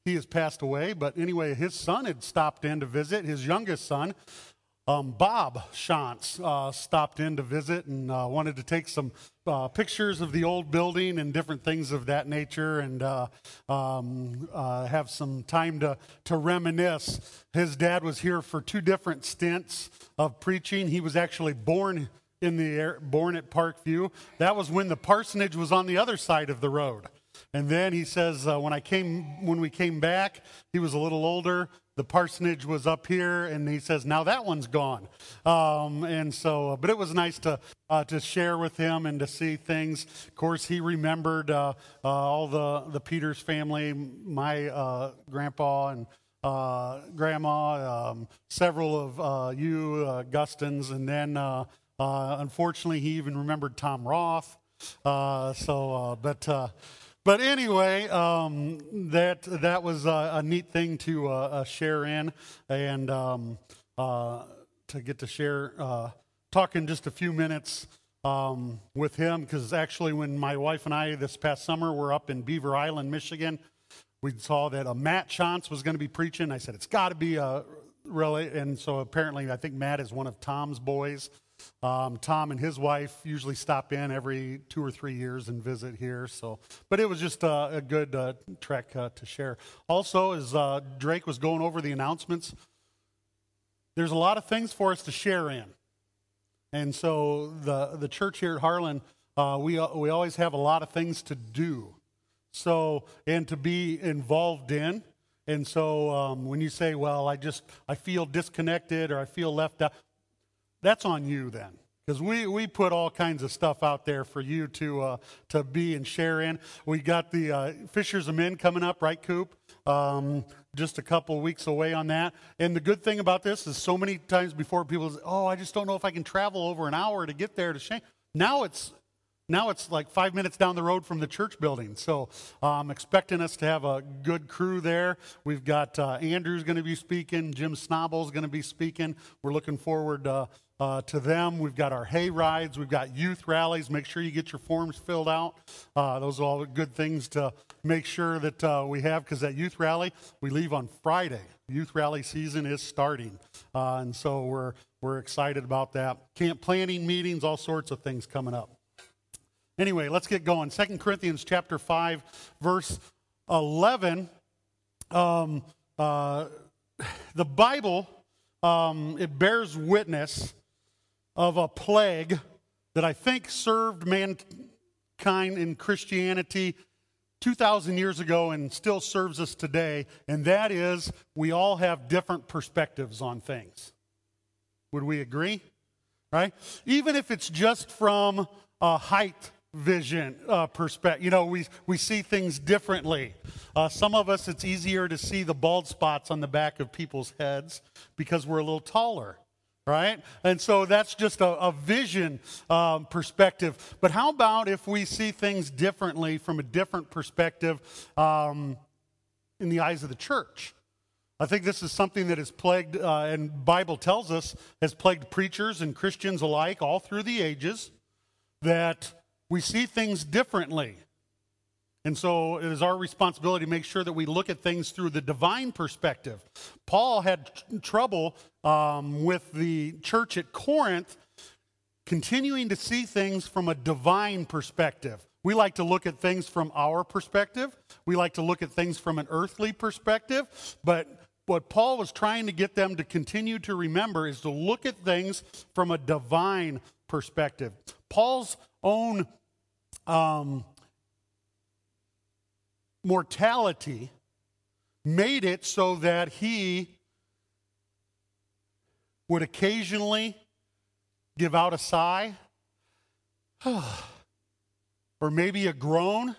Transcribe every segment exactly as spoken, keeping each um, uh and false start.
he has passed away. But anyway, his son had stopped in to visit, his youngest son. Um, Bob Shantz uh, stopped in to visit and uh, wanted to take some uh, pictures of the old building and different things of that nature, and uh, um, uh, have some time to, to reminisce. His dad was here for two different stints of preaching. He was actually born in the air, born at Parkview. That was when the parsonage was on the other side of the road. And then he says, uh, when I came, when we came back, he was a little older. The parsonage was up here, and he says, now that one's gone. Um, and so, uh, but it was nice to uh, to share with him and to see things. Of course, he remembered uh, uh, all the, the Peters family, my uh, grandpa and uh, grandma, um, several of uh, you, uh, Gustins, and then uh, uh, unfortunately, he even remembered Tom Roth. Uh, so, uh, but... Uh, But anyway, um, that that was a, a neat thing to uh, uh, share in, and um, uh, to get to share, uh, talk in just a few minutes um, with him, because actually when my wife and I this past summer were up in Beaver Island, Michigan, we saw that uh, Matt Shantz was going to be preaching. I said, it's got to be a really, and so apparently I think Matt is one of Tom's boys. Um, Tom and his wife usually stop in every two or three years and visit here. So, but it was just uh, a good uh, trek uh, to share. Also, as uh, Drake was going over the announcements, there's a lot of things for us to share in, and so the the church here at Harlan, uh, we uh, we always have a lot of things to do, so and to be involved in. And so um, when you say, "Well, I just I feel disconnected" or "I feel left out," that's on you then, because we, we put all kinds of stuff out there for you to uh, to be and share in. We got the uh, Fishers of Men coming up, right, Coop? Um, just a couple weeks away on that. And the good thing about this is so many times before people say, oh, I just don't know if I can travel over an hour to get there to Shane. Now it's Now it's like five minutes down the road from the church building. So uh, I'm expecting us to have a good crew there. We've got uh, Andrew's going to be speaking. Jim Snobel's going to be speaking. We're looking forward uh, uh, to them. We've got our hay rides. We've got youth rallies. Make sure you get your forms filled out. Uh, those are all good things to make sure that uh, we have, because that youth rally, we leave on Friday. Youth rally season is starting. Uh, and so we're, we're excited about that. Camp planning meetings, all sorts of things coming up. Anyway, let's get going. Second Corinthians chapter five, verse eleven. Um, uh, the Bible, um, it bears witness of a plague that I think served mankind in Christianity two thousand years ago and still serves us today, and that is we all have different perspectives on things. Would we agree? Right? Even if it's just from a height vision uh, perspective. You know, we, we see things differently. Uh, some of us, it's easier to see the bald spots on the back of people's heads because we're a little taller, right? And so that's just a, a vision um, perspective. But how about if we see things differently from a different perspective um, in the eyes of the church? I think this is something that has plagued, uh, and Bible tells us, has plagued preachers and Christians alike all through the ages, that we see things differently. And so it is our responsibility to make sure that we look at things through the divine perspective. Paul had tr- trouble um, with the church at Corinth continuing to see things from a divine perspective. We like to look at things from our perspective. We like to look at things from an earthly perspective. But what Paul was trying to get them to continue to remember is to look at things from a divine perspective. Paul's own um, mortality made it so that he would occasionally give out a sigh, or maybe a groan,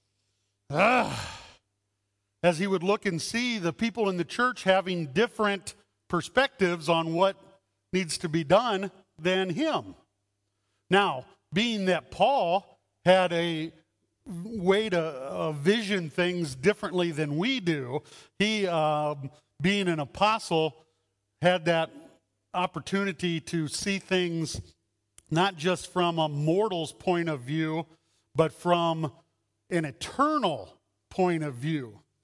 as he would look and see the people in the church having different perspectives on what needs to be done than him. Now, being that Paul had a way to uh, vision things differently than we do, he, uh, being an apostle, had that opportunity to see things not just from a mortal's point of view, but from an eternal point of view.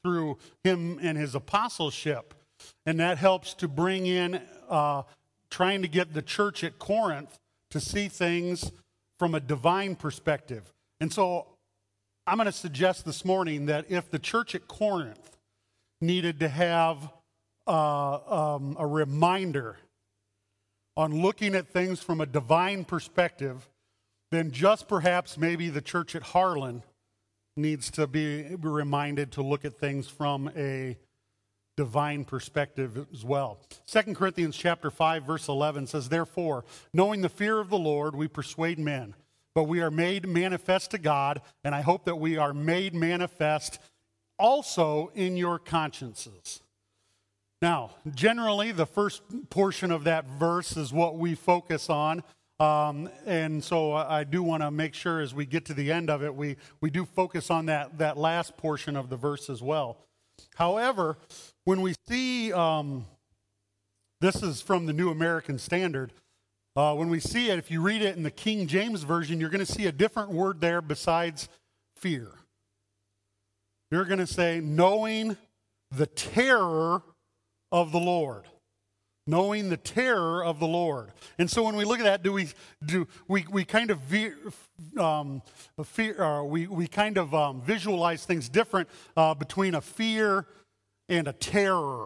through him and his apostleship. And that helps to bring in uh, trying to get the church at Corinth to see things from a divine perspective. And so I'm going to suggest this morning that if the church at Corinth needed to have uh, um, a reminder on looking at things from a divine perspective, then just perhaps maybe the church at Harlan needs to be reminded to look at things from a divine perspective as well. Second Corinthians chapter five, verse eleven says, "Therefore, knowing the fear of the Lord, we persuade men, but we are made manifest to God, and I hope that we are made manifest also in your consciences." Now, generally, the first portion of that verse is what we focus on. Um, and so I do want to make sure as we get to the end of it, we, we do focus on that, that last portion of the verse as well. However, when we see, um, this is from the New American Standard, uh, when we see it, if you read it in the King James Version, you're going to see a different word there besides fear. You're going to say, knowing the terror of the Lord. Knowing the terror of the Lord. And so when we look at that, do we do we, we kind of veer, um, fear, uh, we, we kind of um, visualize things different uh, between a fear and a terror.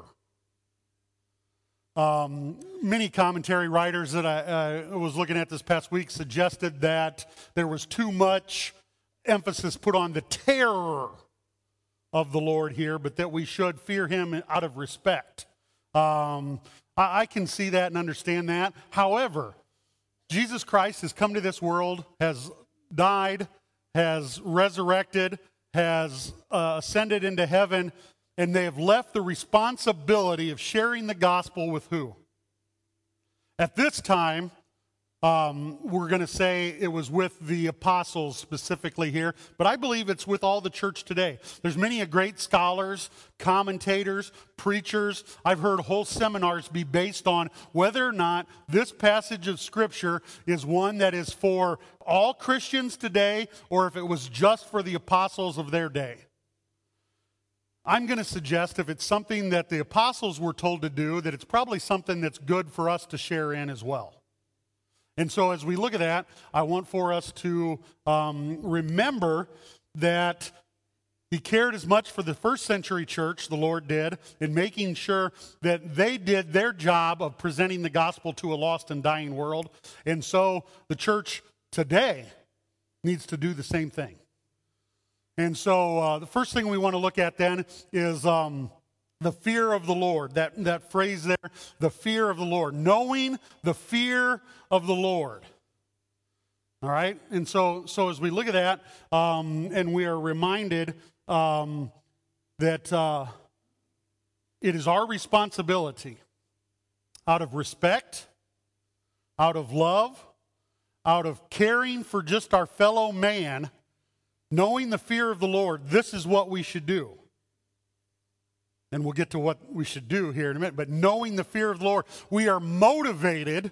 Um, many commentary writers that I uh, was looking at this past week suggested that there was too much emphasis put on the terror of the Lord here, but that we should fear him out of respect. Um, I, I can see that and understand that. However, Jesus Christ has come to this world, has died, has resurrected, has uh, ascended into heaven, and they have left the responsibility of sharing the gospel with who? At this time, um, we're going to say it was with the apostles specifically here, but I believe it's with all the church today. There's many a great scholars, commentators, preachers. I've heard whole seminars be based on whether or not this passage of Scripture is one that is for all Christians today or if it was just for the apostles of their day. I'm going to suggest if it's something that the apostles were told to do, that it's probably something that's good for us to share in as well. And so as we look at that, I want for us to um, remember that he cared as much for the first century church, the Lord did, in making sure that they did their job of presenting the gospel to a lost and dying world. And so the church today needs to do the same thing. And so uh, the first thing we want to look at then is um, the fear of the Lord. That, that phrase there, the fear of the Lord. Knowing the fear of the Lord. All right? And so, so as we look at that, um, and we are reminded um, that uh, it is our responsibility out of respect, out of love, out of caring for just our fellow man, knowing the fear of the Lord, this is what we should do. And we'll get to what we should do here in a minute. But knowing the fear of the Lord, we are motivated.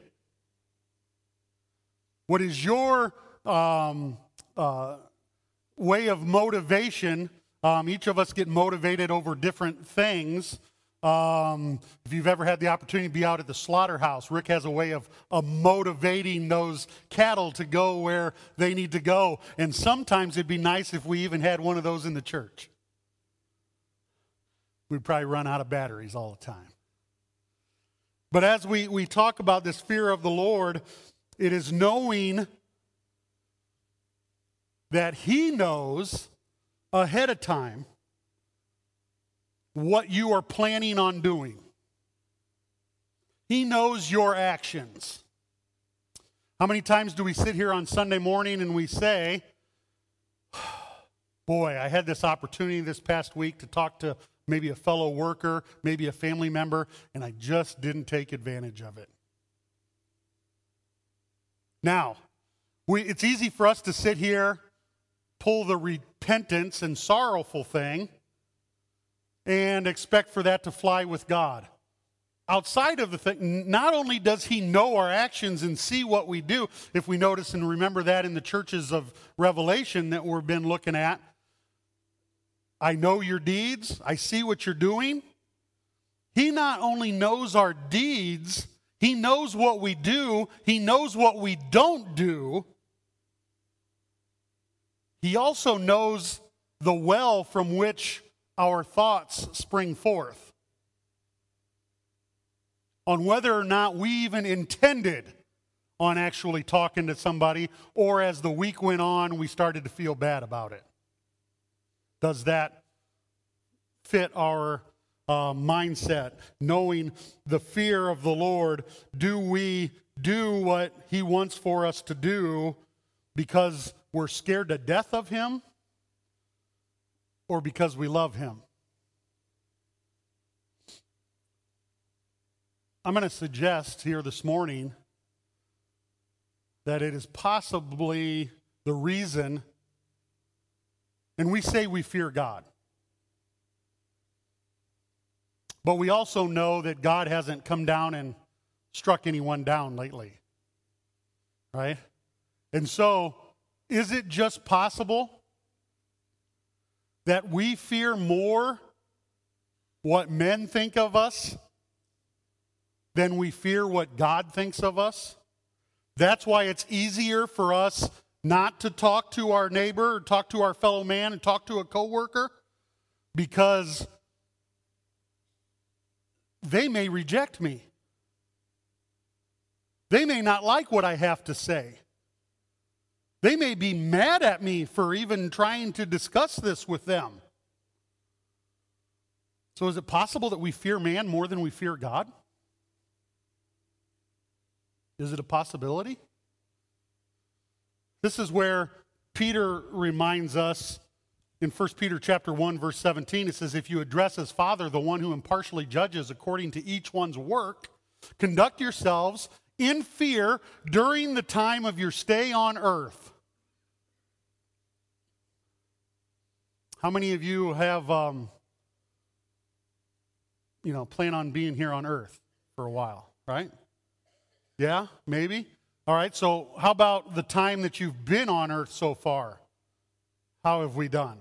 What is your um, uh, way of motivation? Um, each of us get motivated over different things. Um, if you've ever had the opportunity to be out at the slaughterhouse, Rick has a way of, of motivating those cattle to go where they need to go. And sometimes it'd be nice if we even had one of those in the church. We'd probably run out of batteries all the time. But as we, we talk about this fear of the Lord, it is knowing that he knows ahead of time what you are planning on doing. He knows your actions. How many times do we sit here on Sunday morning and we say, boy, I had this opportunity this past week to talk to maybe a fellow worker, maybe a family member, and I just didn't take advantage of it. Now, we, it's easy for us to sit here, pull the repentance and sorrowful thing, and expect for that to fly with God. Outside of the thing, not only does he know our actions and see what we do, if we notice and remember that in the churches of Revelation that we've been looking at, I know your deeds. I see what you're doing. He not only knows our deeds, he knows what we do. He knows what we don't do. He also knows the well from which our thoughts spring forth, on whether or not we even intended on actually talking to somebody, or as the week went on, we started to feel bad about it. Does that fit our uh, mindset? Knowing the fear of the Lord, do we do what he wants for us to do because we're scared to death of him, or because we love him? I'm going to suggest here this morning that it is possibly the reason, and we say we fear God, but we also know that God hasn't come down and struck anyone down lately, right? And so, is it just possible that we fear more what men think of us than we fear what God thinks of us? That's why it's easier for us not to talk to our neighbor or talk to our fellow man and talk to a coworker, because they may reject me. They may not like what I have to say. They may be mad at me for even trying to discuss this with them. So is it possible that we fear man more than we fear God? Is it a possibility? This is where Peter reminds us in First Peter chapter one, verse seventeen. It says, if you address as Father the one who impartially judges according to each one's work, conduct yourselves in fear during the time of your stay on earth. How many of you have, um, you know, plan on being here on earth for a while, right? Yeah, maybe. All right, so how about the time that you've been on earth so far? How have we done?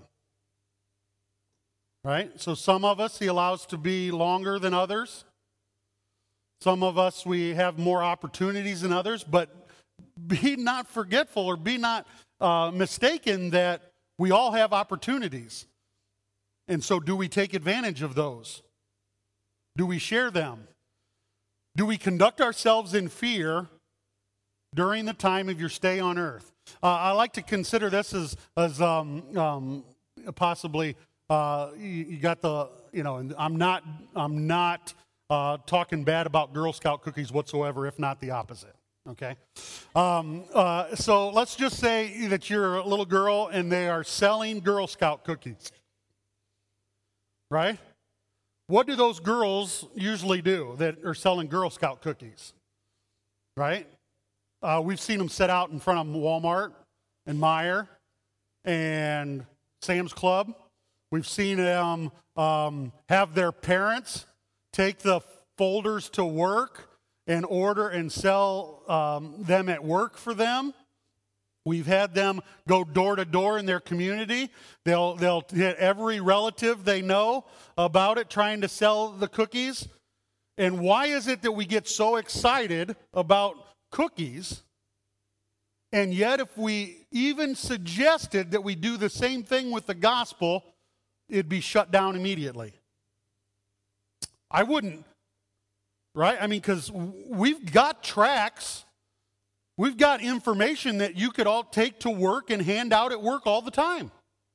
Right? So some of us he allows to be longer than others. Some of us we have more opportunities than others, but be not forgetful or be not uh, mistaken that we all have opportunities. And so do we take advantage of those? Do we share them? Do we conduct ourselves in fear during the time of your stay on earth? Uh, I like to consider this as, as um, um, possibly, uh, you, you got the, you know, and I'm not, I'm not uh, talking bad about Girl Scout cookies whatsoever, if not the opposite. Okay, um, uh, so let's just say that you're a little girl and they are selling Girl Scout cookies, right? What do those girls usually do that are selling Girl Scout cookies, right? Uh, we've seen them set out in front of Walmart and Meijer and Sam's Club. We've seen them um, have their parents take the folders to work and order and sell um, them at work for them. We've had them go door to door in their community. They'll, they'll hit every relative they know about it, trying to sell the cookies. And why is it that we get so excited about cookies? And yet if we even suggested that we do the same thing with the gospel, it'd be shut down immediately. I wouldn't. Right? I mean, because we've got tracts, we've got information that you could all take to work and hand out at work all the time.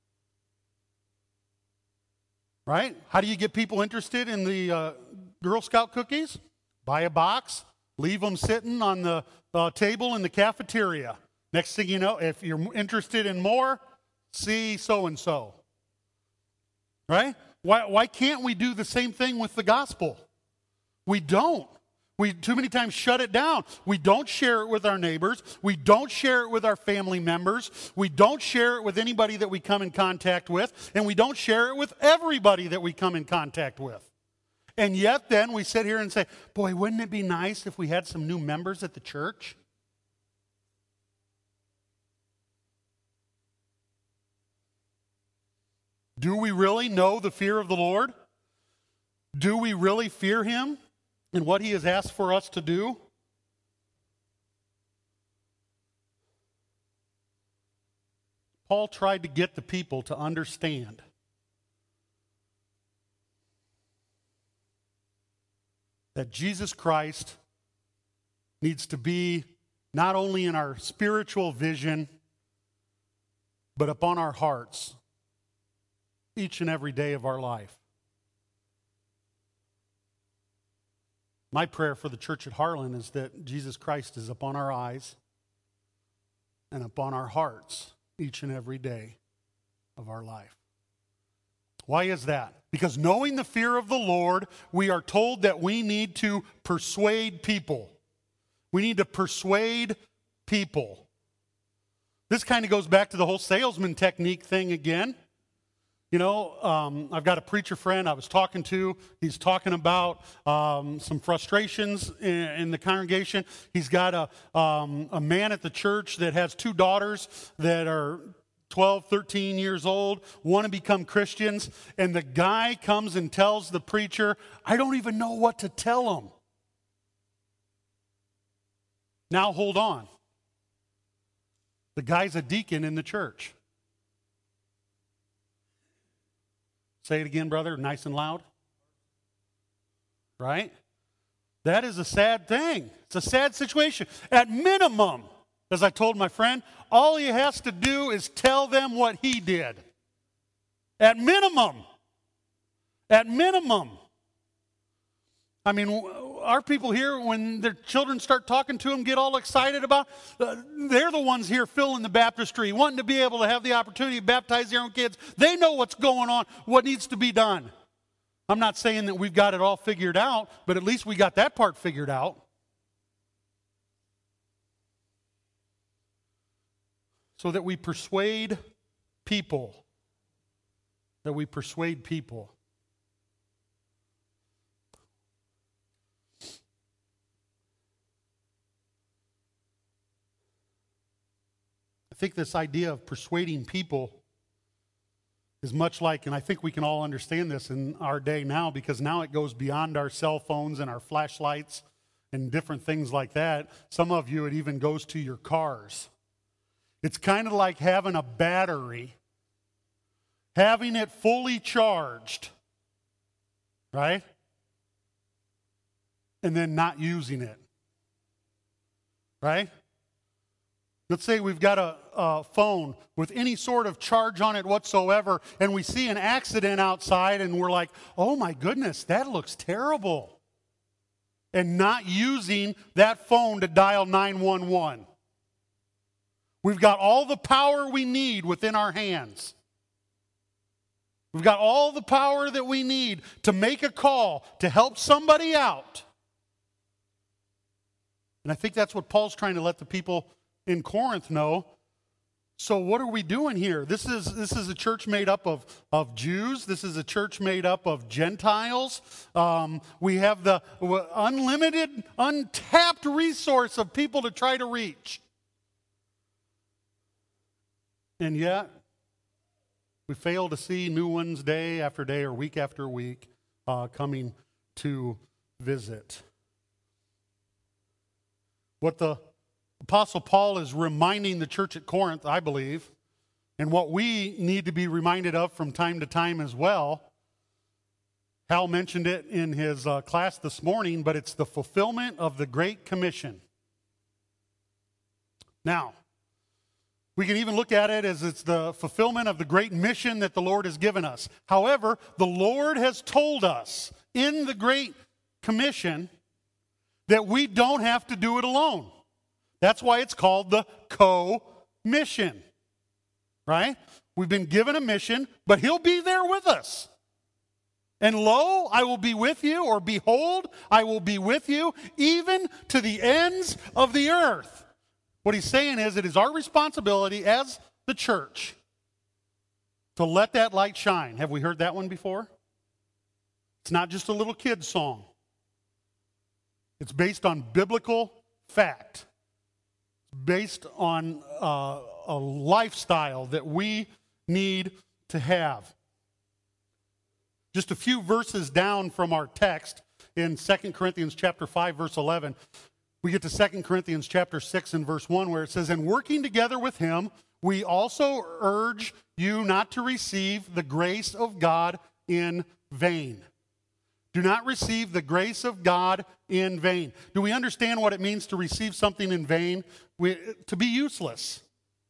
Right? How do you get people interested in the uh, Girl Scout cookies? Buy a box, leave them sitting on the uh, table in the cafeteria. Next thing you know, if you're interested in more, see so-and-so. Right? Why, why can't we do the same thing with the gospel? We don't. We too many times shut it down. We don't share it with our neighbors. We don't share it with our family members. We don't share it with anybody that we come in contact with. And we don't share it with everybody that we come in contact with. And yet then we sit here and say, boy, wouldn't it be nice if we had some new members at the church? Do we really know the fear of the Lord? Do we really fear him and what he has asked for us to do? Paul tried to get the people to understand that Jesus Christ needs to be not only in our spiritual vision, but upon our hearts each and every day of our life. My prayer for the church at Harlan is that Jesus Christ is upon our eyes and upon our hearts each and every day of our life. Why is that? Because knowing the fear of the Lord, we are told that we need to persuade people. We need to persuade people. This kind of goes back to the whole salesman technique thing again. You know, um, I've got a preacher friend I was talking to. He's talking about um, some frustrations in, in the congregation. He's got a, um, a man at the church that has two daughters that are twelve, thirteen years old, want to become Christians, and the guy comes and tells the preacher, I don't even know what to tell them. Now hold on. The guy's a deacon in the church. Say it again, brother, nice and loud. Right? That is a sad thing. It's a sad situation. At minimum, as I told my friend, all he has to do is tell them what he did. At minimum. At minimum. I mean, our people here, when their children start talking to them, get all excited about, uh, they're the ones here filling the baptistry, wanting to be able to have the opportunity to baptize their own kids. They know what's going on, what needs to be done. I'm not saying that we've got it all figured out, but at least we got that part figured out. So that we persuade people. That we persuade people. I think this idea of persuading people is much like, and I think we can all understand this in our day now, because now it goes beyond our cell phones and our flashlights and different things like that. Some of you, it even goes to your cars. It's kind of like having a battery, having it fully charged, right? And then not using it, right? Let's say we've got a, a phone with any sort of charge on it whatsoever, and we see an accident outside, and we're like, oh my goodness, that looks terrible. And not using that phone to dial nine one one. We've got all the power we need within our hands. We've got all the power that we need to make a call to help somebody out. And I think that's what Paul's trying to let the people in Corinth know. So what are we doing here? This is this is a church made up of, of Jews. This is a church made up of Gentiles. Um, we have the unlimited, untapped resource of people to try to reach. And yet, we fail to see new ones day after day or week after week uh, coming to visit. What the Apostle Paul is reminding the church at Corinth, I believe, and what we need to be reminded of from time to time as well. Hal mentioned it in his uh, class this morning, but it's the fulfillment of the Great Commission. Now, we can even look at it as it's the fulfillment of the great mission that the Lord has given us. However, the Lord has told us in the Great Commission that we don't have to do it alone. That's why it's called the co-mission, right? We've been given a mission, but He'll be there with us. And lo, I will be with you, or behold, I will be with you, even to the ends of the earth. What he's saying is it is our responsibility as the church to let that light shine. Have we heard that one before? It's not just a little kid's song. It's based on biblical fact. It's based on uh, a lifestyle that we need to have. Just a few verses down from our text in Second Corinthians chapter five, verse eleven, we get to Second Corinthians chapter six and verse one, where it says, "And working together with him, we also urge you not to receive the grace of God in vain." Do not receive the grace of God in vain. Do we understand what it means to receive something in vain? We, to be useless.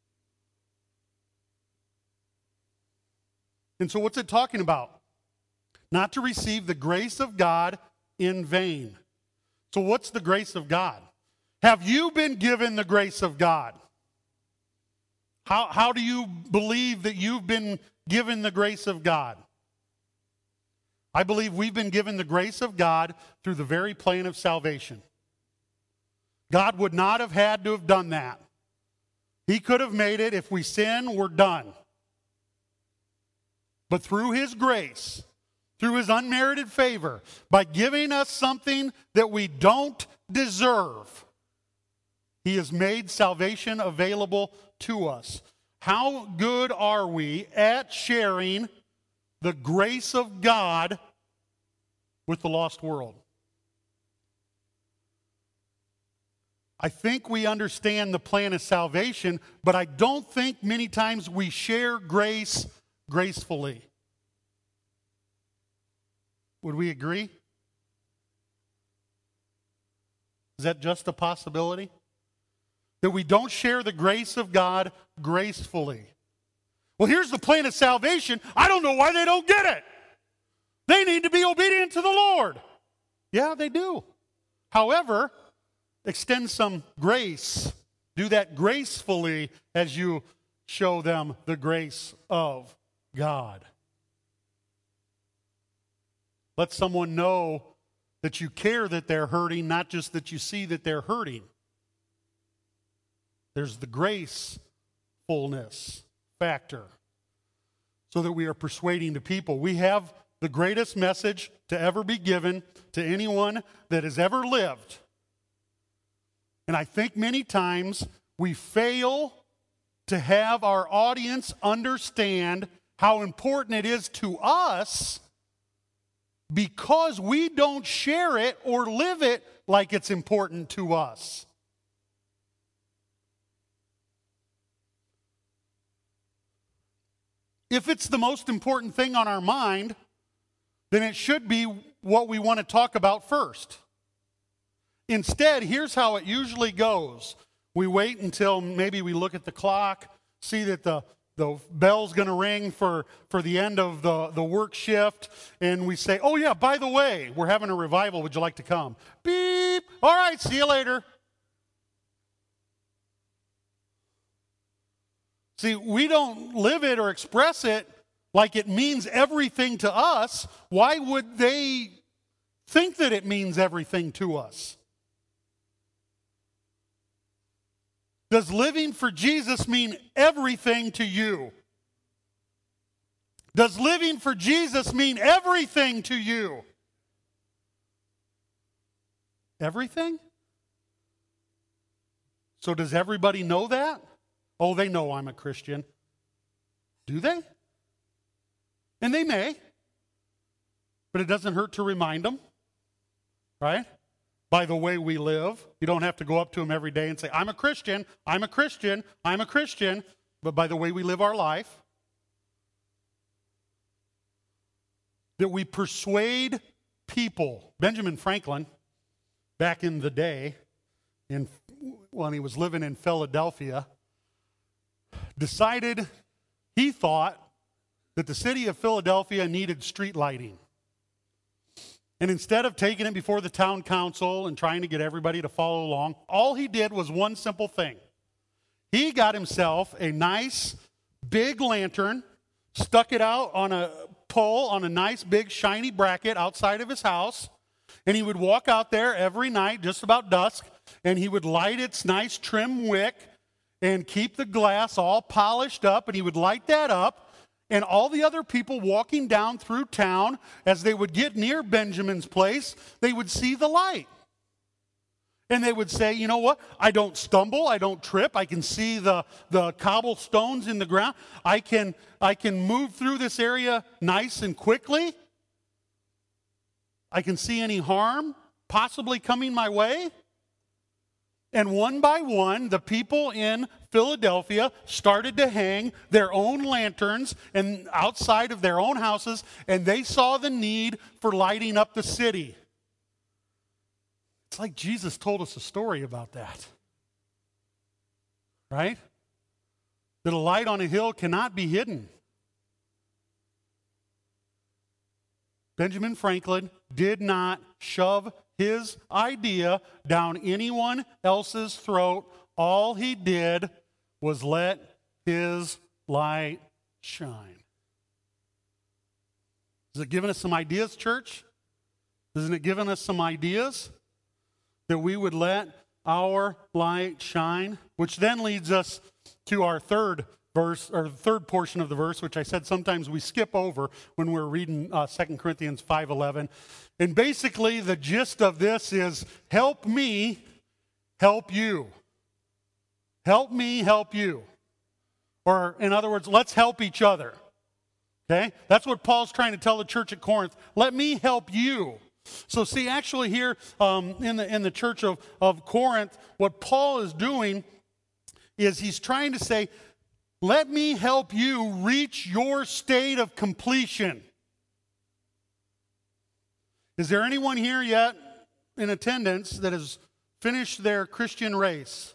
And so what's it talking about? Not to receive the grace of God in vain. So what's the grace of God? Have you been given the grace of God? How, how do you believe that you've been given the grace of God? I believe we've been given the grace of God through the very plan of salvation. God would not have had to have done that. He could have made it, if we sin, we're done. But through his grace, through his unmerited favor, by giving us something that we don't deserve, he has made salvation available to us. How good are we at sharing the grace of God with the lost world? I think we understand the plan of salvation, but I don't think many times we share grace gracefully. Would we agree? Is that just a possibility? That we don't share the grace of God gracefully. Well, here's the plan of salvation. I don't know why they don't get it. They need to be obedient to the Lord. Yeah, they do. However, extend some grace. Do that gracefully as you show them the grace of God. Let someone know that you care that they're hurting, not just that you see that they're hurting. There's the gracefulness factor, so that we are persuading the people. We have the greatest message to ever be given to anyone that has ever lived. And I think many times we fail to have our audience understand how important it is to us, because we don't share it or live it like it's important to us. If it's the most important thing on our mind, then it should be what we want to talk about first. Instead, here's how it usually goes. We wait until maybe we look at the clock, see that the, the bell's going to ring for, for the end of the, the work shift, and we say, "Oh yeah, by the way, we're having a revival. Would you like to come?" Beep. All right, see you later. See, we don't live it or express it like it means everything to us. Why would they think that it means everything to us? Does living for Jesus mean everything to you? Does living for Jesus mean everything to you? Everything? So does everybody know that? Oh, they know I'm a Christian. Do they? And they may. But it doesn't hurt to remind them, right? By the way we live. You don't have to go up to them every day and say, "I'm a Christian, I'm a Christian, I'm a Christian," but by the way we live our life. That we persuade people. Benjamin Franklin, back in the day, in, when he was living in Philadelphia, decided, he thought, that the city of Philadelphia needed street lighting. And instead of taking it before the town council and trying to get everybody to follow along, all he did was one simple thing. He got himself a nice big lantern, stuck it out on a pole on a nice big shiny bracket outside of his house, and he would walk out there every night just about dusk, and he would light its nice trim wick and keep the glass all polished up, and he would light that up, and all the other people walking down through town, as they would get near Benjamin's place, they would see the light. And they would say, "You know what? I don't stumble, I don't trip, I can see the, the cobblestones in the ground, I can, I can move through this area nice and quickly, I can see any harm possibly coming my way. And one by one, the people in Philadelphia started to hang their own lanterns and outside of their own houses, and they saw the need for lighting up the city. It's like Jesus told us a story about that. Right? That a light on a hill cannot be hidden. Benjamin Franklin did not shove his idea down anyone else's throat. All he did was let his light shine. Is it giving us some ideas, church? Isn't it giving us some ideas that we would let our light shine? Which then leads us to our third verse, or the third portion of the verse, which I said sometimes we skip over when we're reading uh, Second Corinthians five eleven. And basically the gist of this is, help me help you. Help me help you. Or in other words, let's help each other. Okay? That's what Paul's trying to tell the church at Corinth. Let me help you. So see, actually here um, in the in the church of, of Corinth, what Paul is doing is he's trying to say, let me help you reach your state of completion. Is there anyone here yet in attendance that has finished their Christian race?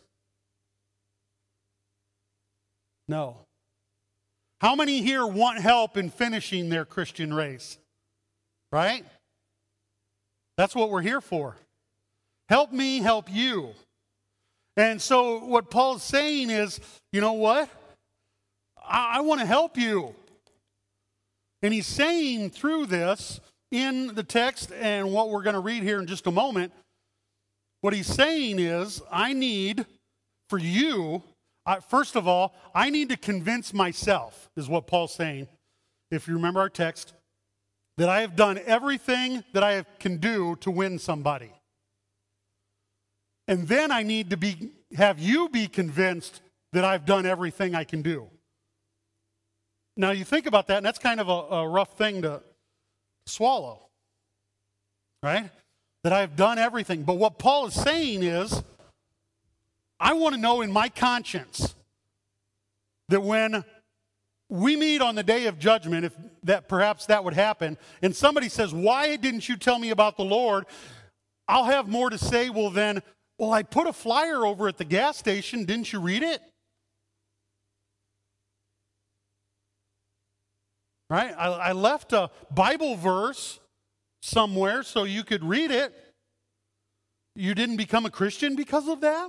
No. How many here want help in finishing their Christian race? Right? That's what we're here for. Help me help you. And so what Paul's saying is, you know what? I, I want to help you. And he's saying through this in the text and what we're going to read here in just a moment, what he's saying is, I need for you, uh, first of all, I need to convince myself, is what Paul's saying, if you remember our text, that I have done everything that I have, can do to win somebody. And then I need to be have you be convinced that I've done everything I can do. Now you think about that, and that's kind of a, a rough thing to swallow, right? That I've done everything. But what Paul is saying is, I want to know in my conscience that when we meet on the day of judgment, if that perhaps that would happen, and somebody says, why didn't you tell me about the Lord? I'll have more to say, well then, well, I put a flyer over at the gas station. Didn't you read it? Right? I, I left a Bible verse somewhere so you could read it. You didn't become a Christian because of that?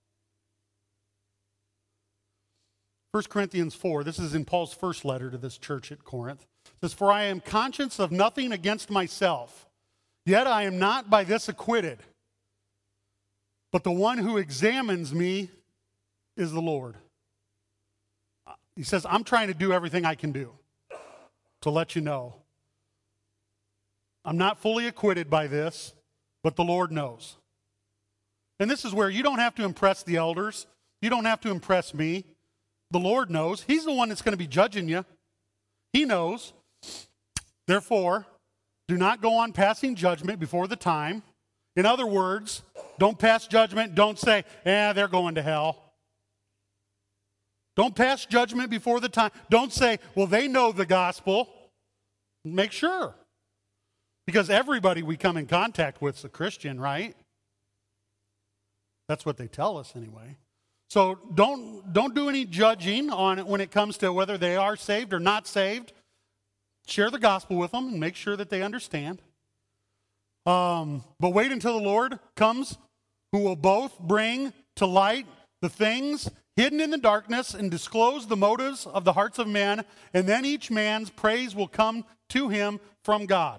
First Corinthians four, this is in Paul's first letter to this church at Corinth. It says, for I am conscious of nothing against myself, yet I am not by this acquitted. But the one who examines me is the Lord. He says, I'm trying to do everything I can do to let you know. I'm not fully acquitted by this, but the Lord knows. And this is where you don't have to impress the elders. You don't have to impress me. The Lord knows. He's the one that's going to be judging you. He knows. Therefore, do not go on passing judgment before the time. In other words, don't pass judgment. Don't say, eh, they're going to hell. Don't pass judgment before the time. Don't say, well, they know the gospel. Make sure. Because everybody we come in contact with is a Christian, right? That's what they tell us anyway. So don't, don't do any judging on it when it comes to whether they are saved or not saved. Share the gospel with them and make sure that they understand. Um, but wait until the Lord comes, who will both bring to light the things hidden in the darkness and disclose the motives of the hearts of men, and then each man's praise will come to him from God.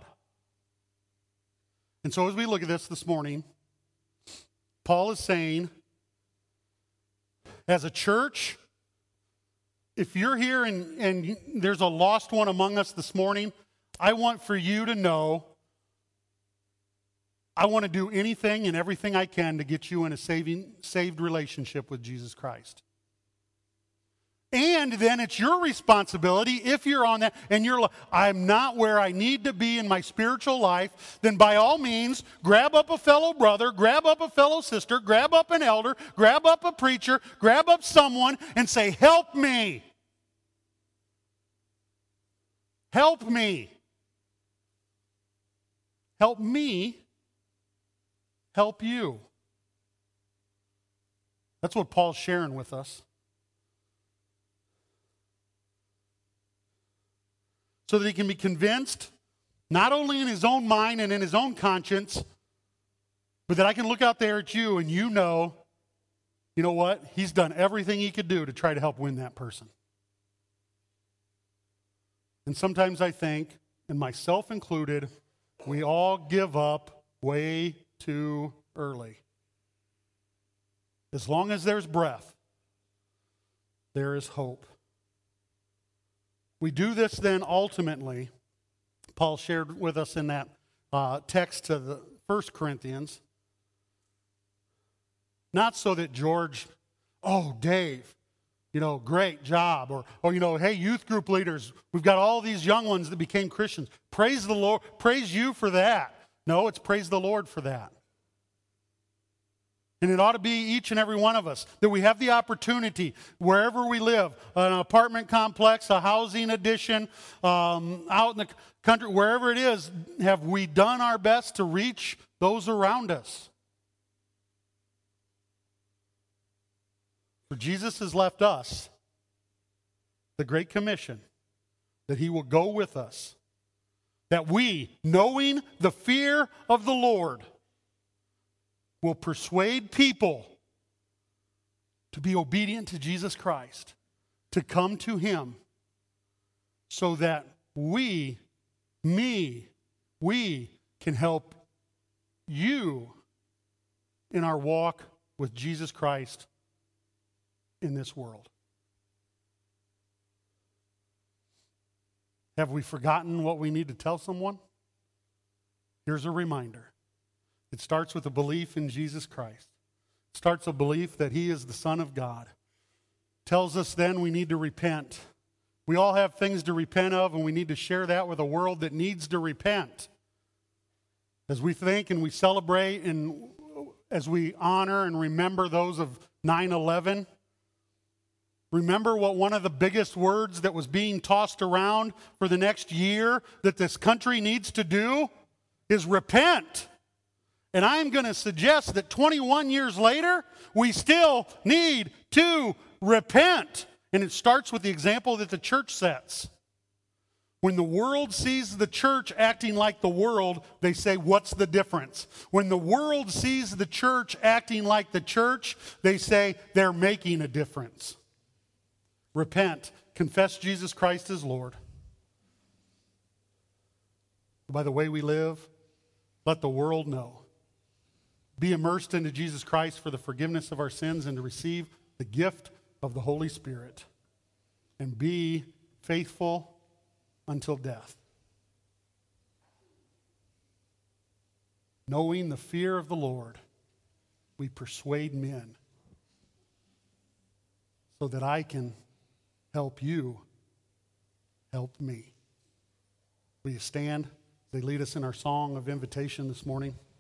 And so as we look at this this morning, Paul is saying, as a church, if you're here and, and there's a lost one among us this morning, I want for you to know I want to do anything and everything I can to get you in a saving, saved relationship with Jesus Christ. And then it's your responsibility, if you're on that, and you're like, I'm not where I need to be in my spiritual life, then by all means, grab up a fellow brother, grab up a fellow sister, grab up an elder, grab up a preacher, grab up someone, and say, help me. Help me. Help me help you. That's what Paul's sharing with us. So that he can be convinced, not only in his own mind and in his own conscience, but that I can look out there at you and you know, you know what? He's done everything he could do to try to help win that person. And sometimes I think, and myself included, we all give up way too early. As long as there's breath, there is hope. We do this then ultimately, Paul shared with us in that uh, text to the First Corinthians, not so that George, oh, Dave, you know, great job, or, or, you know, hey, youth group leaders, we've got all these young ones that became Christians. Praise the Lord, praise you for that. No, it's praise the Lord for that. And it ought to be each and every one of us that we have the opportunity, wherever we live, an apartment complex, a housing addition, um, out in the country, wherever it is, have we done our best to reach those around us? For Jesus has left us the Great Commission that he will go with us, that we, knowing the fear of the Lord, will persuade people to be obedient to Jesus Christ, to come to him, so that we, me, we can help you in our walk with Jesus Christ in this world. Have we forgotten what we need to tell someone? Here's a reminder. It starts with a belief in Jesus Christ. It starts a belief that he is the Son of God. Tells us then we need to repent. We all have things to repent of, and we need to share that with a world that needs to repent. As we think and we celebrate and as we honor and remember those of nine eleven, remember what one of the biggest words that was being tossed around for the next year that this country needs to do is repent. And I'm going to suggest that twenty-one years later, we still need to repent. And it starts with the example that the church sets. When the world sees the church acting like the world, they say, what's the difference? When the world sees the church acting like the church, they say, they're making a difference. Repent. Confess Jesus Christ as Lord. By the way we live, let the world know. Be immersed into Jesus Christ for the forgiveness of our sins and to receive the gift of the Holy Spirit. And be faithful until death. Knowing the fear of the Lord, we persuade men so that I can help you help me. Will you stand? They lead us in our song of invitation this morning.